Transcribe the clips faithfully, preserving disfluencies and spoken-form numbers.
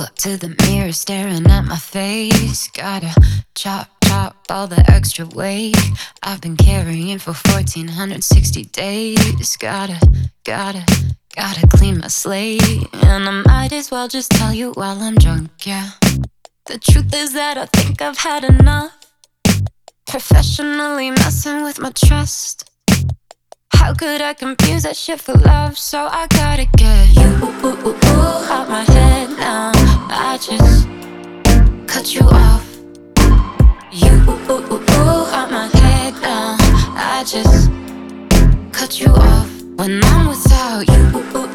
up to the mirror staring at my face. Gotta chop, chop all the extra weight I've been carrying for fourteen sixty days. Gotta, gotta, gotta clean my slate. And I might as well just tell you while I'm drunk, yeah. The truth is that I think I've had enough. Professionally messing with my trust. How could I confuse that shit for love? So I gotta get you out my head now. I just cut you off. You out my head now. I just cut you off. When I'm without you,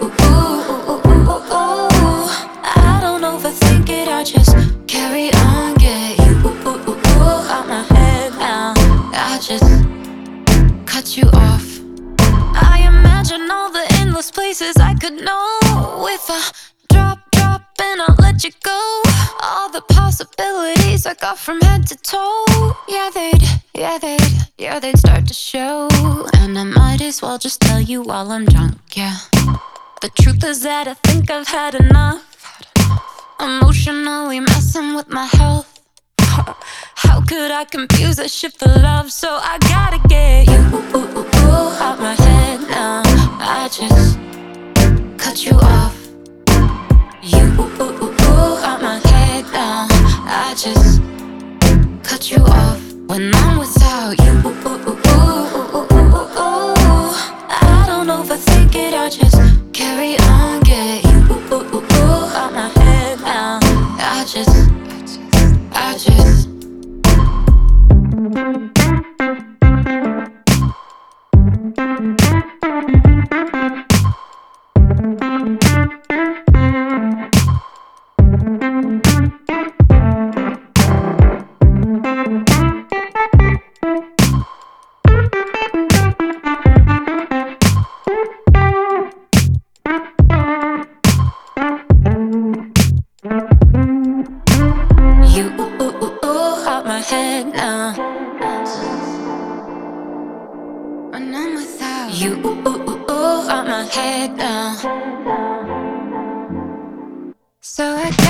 I don't overthink it, I just carry on. Get you out my head now. I just cut you off. I imagine all the endless places I could know. If I drop, drop and I'll let you go. All the possibilities I got from head to toe. Yeah, they'd, yeah, they'd, yeah, they'd start to show. And I might as well just tell you while I'm drunk, yeah. The truth is that I think I've had enough. Emotionally messing with my health. How could I confuse that shit for love? So I gotta get you out my head now. I just cut you off. You out my head now. I just cut you off. When I'm without you, I don't overthink it, I just carry on. Get you out my head now. I just, I just head now. When I'm without you, out my head now. So I